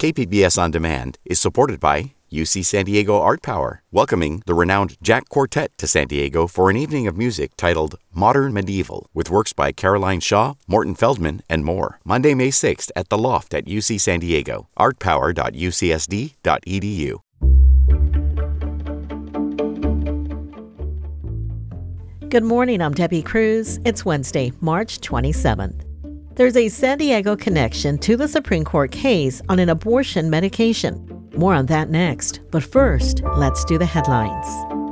KPBS On Demand is supported by UC San Diego Art Power, welcoming the renowned Jack Quartet to San Diego for an evening of music titled Modern Medieval, with works by Caroline Shaw, Morton Feldman, and more. Monday, May 6th at The Loft at UC San Diego, artpower.ucsd.edu. Good morning, I'm Debbie Cruz. It's Wednesday, March 27th. There's a San Diego connection to the Supreme Court case on an abortion medication. More on that next, but first, let's do the headlines.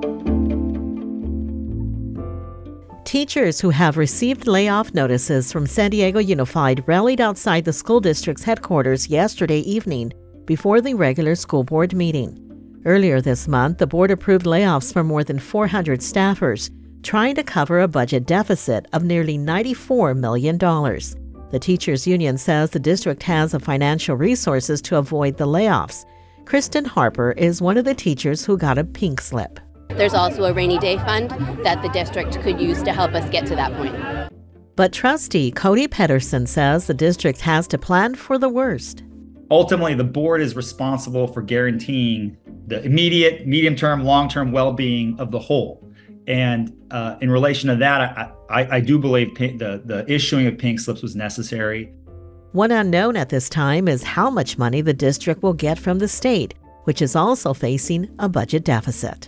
Teachers who have received layoff notices from San Diego Unified rallied outside the school district's headquarters yesterday evening before the regular school board meeting. Earlier this month, the board approved layoffs for more than 400 staffers, trying to cover a budget deficit of nearly $94 million. The teachers' union says the district has the financial resources to avoid the layoffs. Kristen Harper is one of the teachers who got a pink slip. There's also a rainy day fund that the district could use to help us get to that point. But trustee Cody Pedersen says the district has to plan for the worst. Ultimately, the board is responsible for guaranteeing the immediate, medium-term, long-term well-being of the whole. And in relation to that, I do believe the issuing of pink slips was necessary. One unknown at this time is how much money the district will get from the state, which is also facing a budget deficit.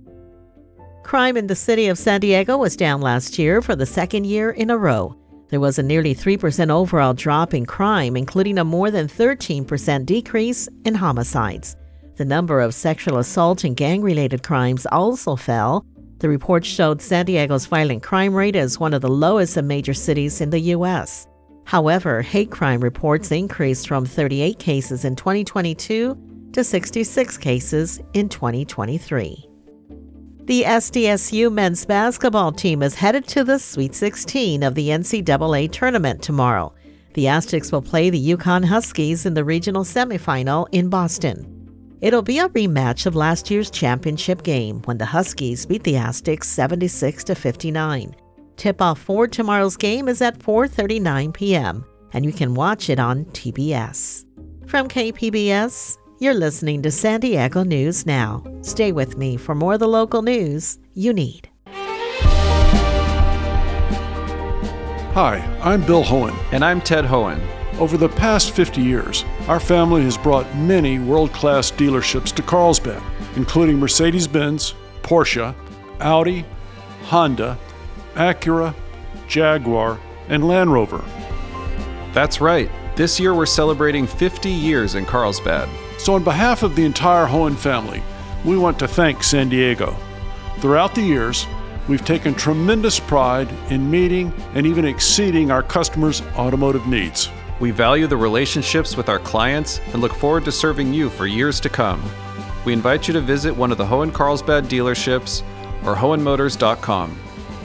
Crime in the city of San Diego was down last year for the second year in a row. There was a nearly 3% overall drop in crime, including a more than 13% decrease in homicides. The number of sexual assault and gang-related crimes also fell. The report showed San Diego's violent crime rate as one of the lowest of major cities in the U.S. However, hate crime reports increased from 38 cases in 2022 to 66 cases in 2023. The SDSU men's basketball team is headed to the Sweet 16 of the NCAA tournament tomorrow. The Aztecs will play the UConn Huskies in the regional semifinal in Boston. It'll be a rematch of last year's championship game when the Huskies beat the Aztecs 76-59. Tip-off for tomorrow's game is at 4:39 p.m., and you can watch it on TBS. From KPBS, you're listening to San Diego News Now. Stay with me for more of the local news you need. Hi, I'm Bill Hohen. And I'm Ted Hohen. Over the past 50 years, our family has brought many world-class dealerships to Carlsbad, including Mercedes-Benz, Porsche, Audi, Honda, Acura, Jaguar, and Land Rover. That's right. This year we're celebrating 50 years in Carlsbad. So on behalf of the entire Hohen family, we want to thank San Diego. Throughout the years, we've taken tremendous pride in meeting and even exceeding our customers' automotive needs. We value the relationships with our clients and look forward to serving you for years to come. We invite you to visit one of the Hohen Carlsbad dealerships or hohenmotors.com.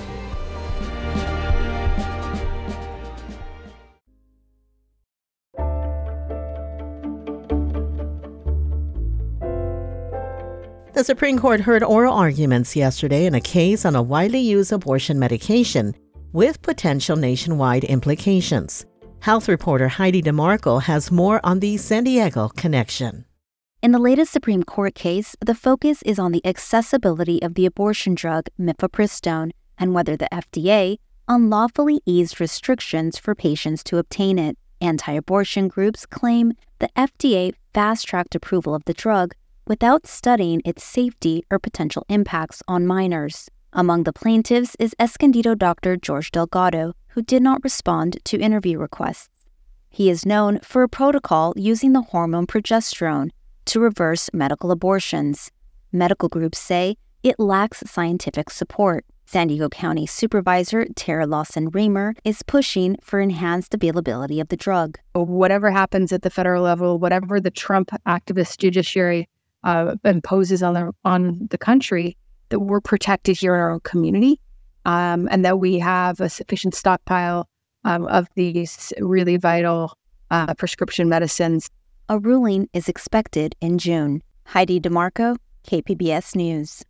The Supreme Court heard oral arguments yesterday in a case on a widely used abortion medication with potential nationwide implications. Health reporter Heidi DeMarco has more on the San Diego connection. In the latest Supreme Court case, the focus is on the accessibility of the abortion drug mifepristone and whether the FDA unlawfully eased restrictions for patients to obtain it. Anti-abortion groups claim the FDA fast-tracked approval of the drug without studying its safety or potential impacts on minors. Among the plaintiffs is Escondido Dr. George Delgado, who did not respond to interview requests. He is known for a protocol using the hormone progesterone to reverse medical abortions. Medical groups say it lacks scientific support. San Diego County Supervisor Tara Lawson-Remer is pushing for enhanced availability of the drug. Whatever happens at the federal level, whatever the Trump activist judiciary imposes on the country, that we're protected here in our own community, and that we have a sufficient stockpile of these really vital prescription medicines. A ruling is expected in June. Heidi DeMarco, KPBS News.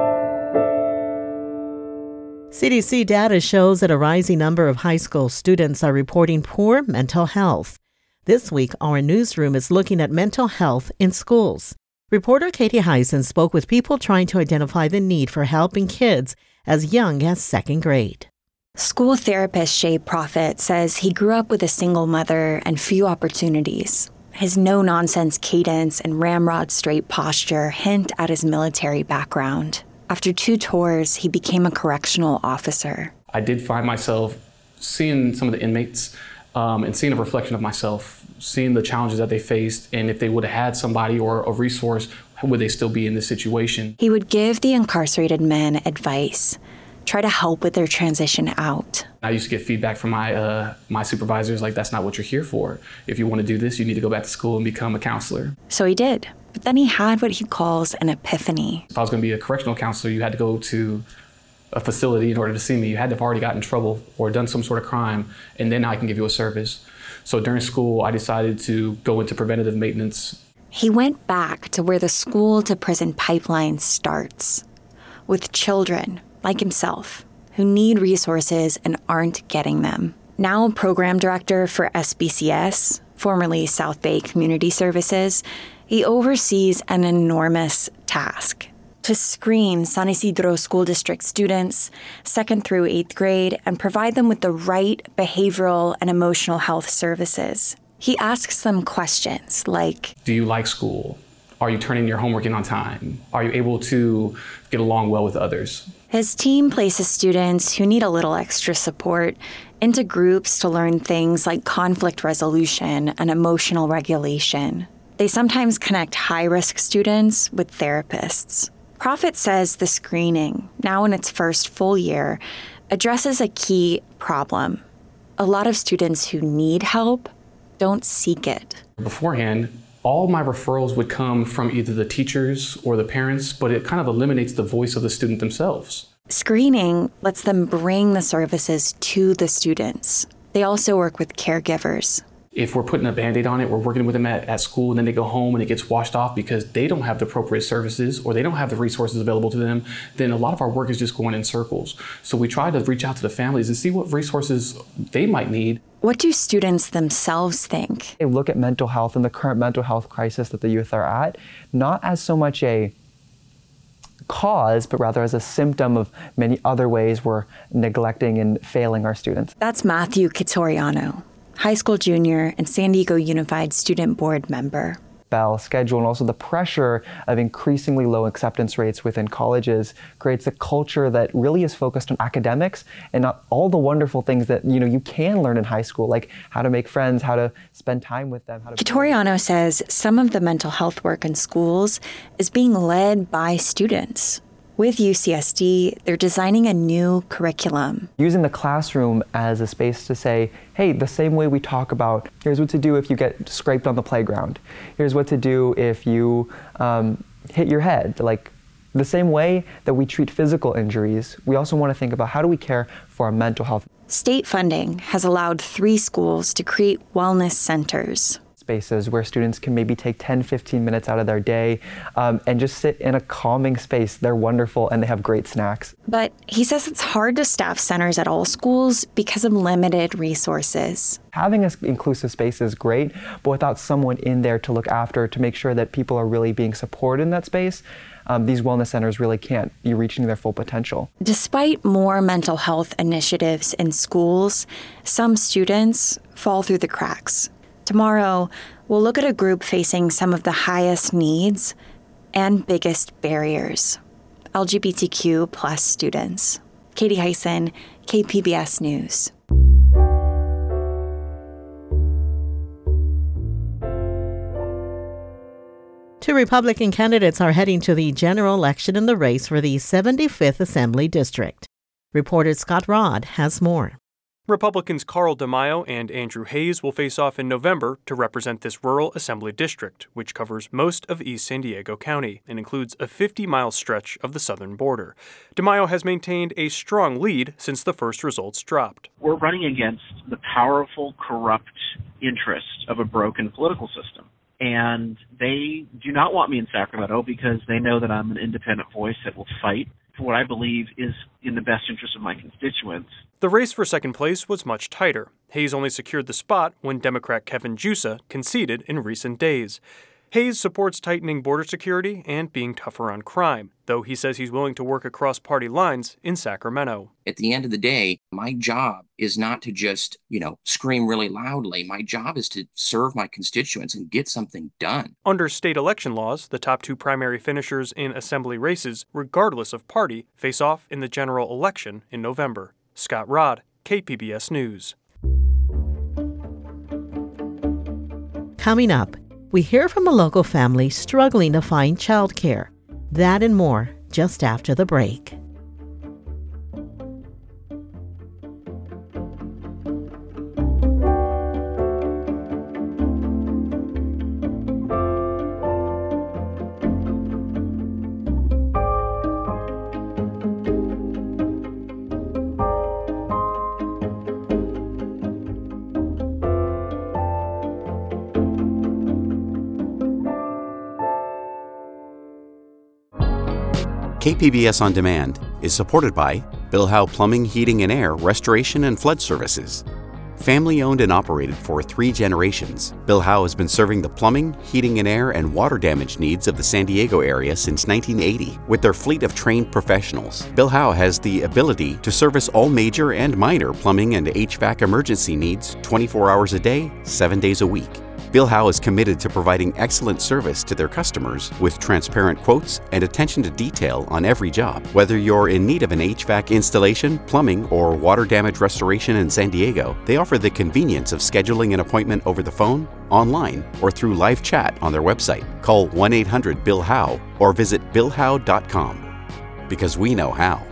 CDC data shows that a rising number of high school students are reporting poor mental health. This week, our newsroom is looking at mental health in schools. Reporter Katie Heisen spoke with people trying to identify the need for help in kids as young as second grade. School therapist Shay Prophet says he grew up with a single mother and few opportunities. His no-nonsense cadence and ramrod straight posture hint at his military background. After 2 tours, he became a correctional officer. I did find myself seeing some of the inmates and seeing a reflection of myself, seeing the challenges that they faced, and if they would have had somebody or a resource, would they still be in this situation? He would give the incarcerated men advice, try to help with their transition out. I used to get feedback from my supervisors like, that's not what you're here for. If you want to do this, you need to go back to school and become a counselor. So he did, but then he had what he calls an epiphany. If I was going to be a correctional counselor, you had to go to a facility in order to see me. You had to have already gotten in trouble or done some sort of crime, and then I can give you a service. So during school, I decided to go into preventative maintenance. He went back to where the school-to-prison pipeline starts, with children like himself who need resources and aren't getting them. Now a program director for SBCS, formerly South Bay Community Services, he oversees an enormous task: to screen San Isidro School District students, 2nd through 8th grade, and provide them with the right behavioral and emotional health services. He asks them questions like, do you like school? Are you turning your homework in on time? Are you able to get along well with others? His team places students who need a little extra support into groups to learn things like conflict resolution and emotional regulation. They sometimes connect high-risk students with therapists. Prophet says the screening, now in its first full year, addresses a key problem. A lot of students who need help don't seek it. Beforehand, all my referrals would come from either the teachers or the parents, but it kind of eliminates the voice of the student themselves. Screening lets them bring the services to the students. They also work with caregivers. If we're putting a Band-Aid on it, we're working with them at school, and then they go home and it gets washed off because they don't have the appropriate services or they don't have the resources available to them, then a lot of our work is just going in circles. So we try to reach out to the families and see what resources they might need. What do students themselves think? They look at mental health and the current mental health crisis that the youth are at, not as so much a cause, but rather as a symptom of many other ways we're neglecting and failing our students. That's Matthew Kitoriano, high school junior and San Diego Unified Student Board member. Bell schedule and also the pressure of increasingly low acceptance rates within colleges creates a culture that really is focused on academics and not all the wonderful things that you can learn in high school, like how to make friends, how to spend time with them. Kitoriano says some of the mental health work in schools is being led by students. With UCSD, they're designing a new curriculum. Using the classroom as a space to say, hey, the same way we talk about, here's what to do if you get scraped on the playground. Here's what to do if you hit your head. Like the same way that we treat physical injuries, we also want to think about how do we care for our mental health. State funding has allowed 3 schools to create wellness centers. Spaces where students can maybe take 10-15 minutes out of their day and just sit in a calming space. They're wonderful and they have great snacks. But he says it's hard to staff centers at all schools because of limited resources. Having an inclusive space is great, but without someone in there to look after, to make sure that people are really being supported in that space, these wellness centers really can't be reaching their full potential. Despite more mental health initiatives in schools, some students fall through the cracks. Tomorrow, we'll look at a group facing some of the highest needs and biggest barriers: LGBTQ plus students. Katie Heisen, KPBS News. Two Republican candidates are heading to the general election in the race for the 75th Assembly District. Reporter Scott Rodd has more. Republicans Carl DeMaio and Andrew Hayes will face off in November to represent this rural assembly district, which covers most of East San Diego County and includes a 50-mile stretch of the southern border. DeMaio has maintained a strong lead since the first results dropped. We're running against the powerful, corrupt interests of a broken political system. And they do not want me in Sacramento because they know that I'm an independent voice that will fight for what I believe is in the best interest of my constituents. The race for second place was much tighter. Hayes only secured the spot when Democrat Kevin Jusa conceded in recent days. Hayes supports tightening border security and being tougher on crime, though he says he's willing to work across party lines in Sacramento. At the end of the day, my job is not to just, scream really loudly. My job is to serve my constituents and get something done. Under state election laws, the top two primary finishers in assembly races, regardless of party, face off in the general election in November. Scott Rodd, KPBS News. Coming up, we hear from a local family struggling to find childcare. That and more just after the break. KPBS On Demand is supported by Bill Howe Plumbing, Heating and Air, Restoration and Flood Services. Family owned and operated for 3 generations, Bill Howe has been serving the plumbing, heating and air, and water damage needs of the San Diego area since 1980. With their fleet of trained professionals, Bill Howe has the ability to service all major and minor plumbing and HVAC emergency needs 24 hours a day, 7 days a week. Bill Howe is committed to providing excellent service to their customers with transparent quotes and attention to detail on every job. Whether you're in need of an HVAC installation, plumbing, or water damage restoration in San Diego, they offer the convenience of scheduling an appointment over the phone, online, or through live chat on their website. Call 1-800-BILL-HOWE or visit BillHowe.com. Because we know how.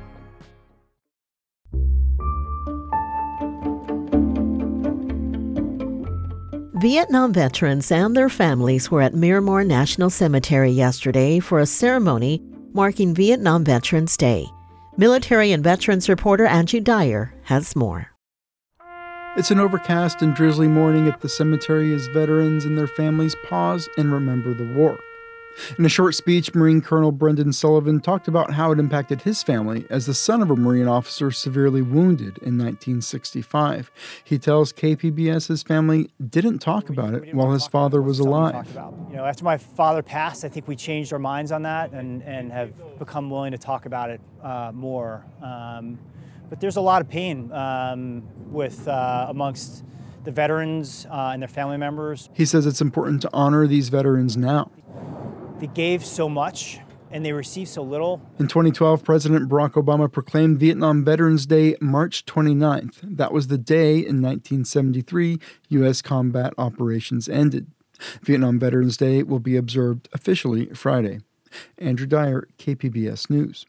Vietnam veterans and their families were at Miramar National Cemetery yesterday for a ceremony marking Vietnam Veterans Day. Military and Veterans reporter Andrew Dyer has more. It's an overcast and drizzly morning at the cemetery as veterans and their families pause and remember the war. In a short speech, Marine Colonel Brendan Sullivan talked about how it impacted his family as the son of a Marine officer severely wounded in 1965. He tells KPBS his family didn't talk about it while his father was alive. After my father passed, I think we changed our minds on that and have become willing to talk about it more. But there's a lot of pain amongst the veterans and their family members. He says it's important to honor these veterans now. They gave so much, and they received so little. In 2012, President Barack Obama proclaimed Vietnam Veterans Day March 29th. That was the day in 1973 U.S. combat operations ended. Vietnam Veterans Day will be observed officially Friday. Andrew Dyer, KPBS News.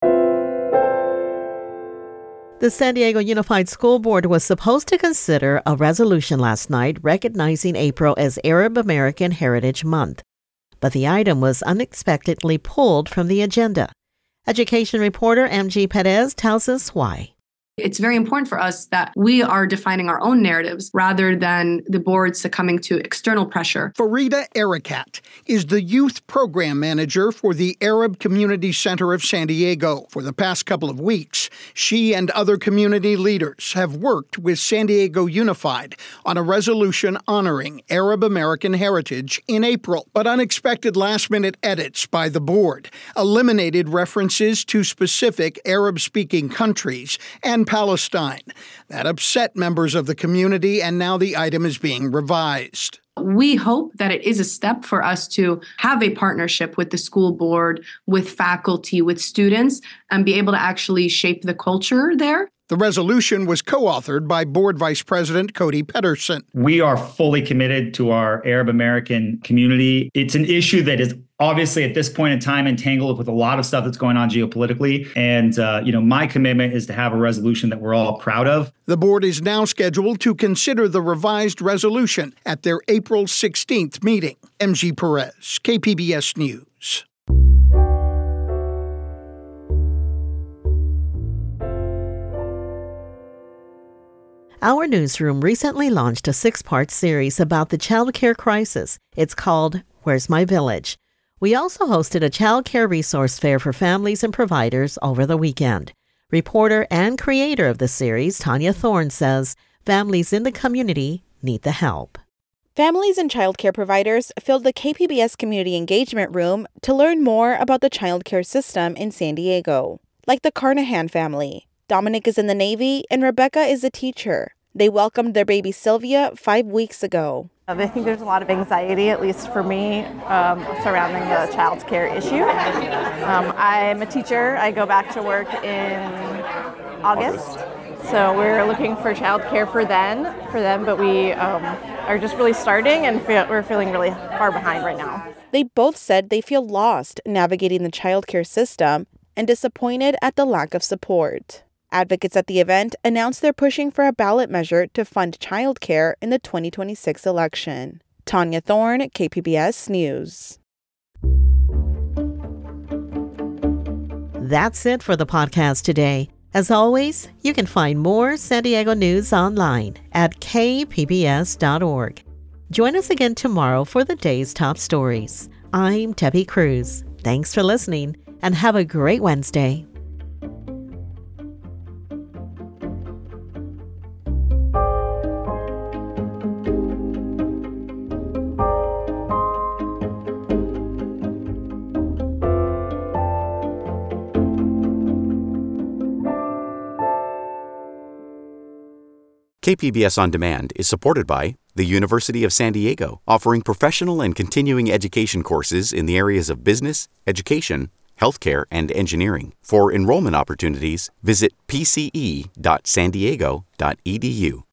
The San Diego Unified School Board was supposed to consider a resolution last night recognizing April as Arab American Heritage Month. But the item was unexpectedly pulled from the agenda. Education reporter MG Perez tells us why. It's very important for us that we are defining our own narratives rather than the board succumbing to external pressure. Farida Erakat is the youth program manager for the Arab Community Center of San Diego. For the past couple of weeks, she and other community leaders have worked with San Diego Unified on a resolution honoring Arab American heritage in April. But unexpected last-minute edits by the board eliminated references to specific Arab-speaking countries and Palestine. That upset members of the community, and now the item is being revised. We hope that it is a step for us to have a partnership with the school board, with faculty, with students, and be able to actually shape the culture there. The resolution was co-authored by Board Vice President Cody Pedersen. We are fully committed to our Arab American community. It's an issue that is obviously at this point in time entangled with a lot of stuff that's going on geopolitically. And, my commitment is to have a resolution that we're all proud of. The board is now scheduled to consider the revised resolution at their April 16th meeting. MG Perez, KPBS News. Our newsroom recently launched a 6-part series about the child care crisis. It's called Where's My Village? We also hosted a child care resource fair for families and providers over the weekend. Reporter and creator of the series, Tanya Thorne, says families in the community need the help. Families and child care providers filled the KPBS Community Engagement Room to learn more about the child care system in San Diego, like the Carnahan family. Dominic is in the Navy and Rebecca is a teacher. They welcomed their baby Sylvia 5 weeks ago. I think there's a lot of anxiety, at least for me, surrounding the child care issue. I'm a teacher. I go back to work in August. So we're looking for child care for them, but we are just really starting and we're feeling really far behind right now. They both said they feel lost navigating the child care system and disappointed at the lack of support. Advocates at the event announced they're pushing for a ballot measure to fund child care in the 2026 election. Tanya Thorne, KPBS News. That's it for the podcast today. As always, you can find more San Diego news online at kpbs.org. Join us again tomorrow for the day's top stories. I'm Debbie Cruz. Thanks for listening and have a great Wednesday. KPBS On Demand is supported by the University of San Diego, offering professional and continuing education courses in the areas of business, education, healthcare, and engineering. For enrollment opportunities, visit pce.sandiego.edu.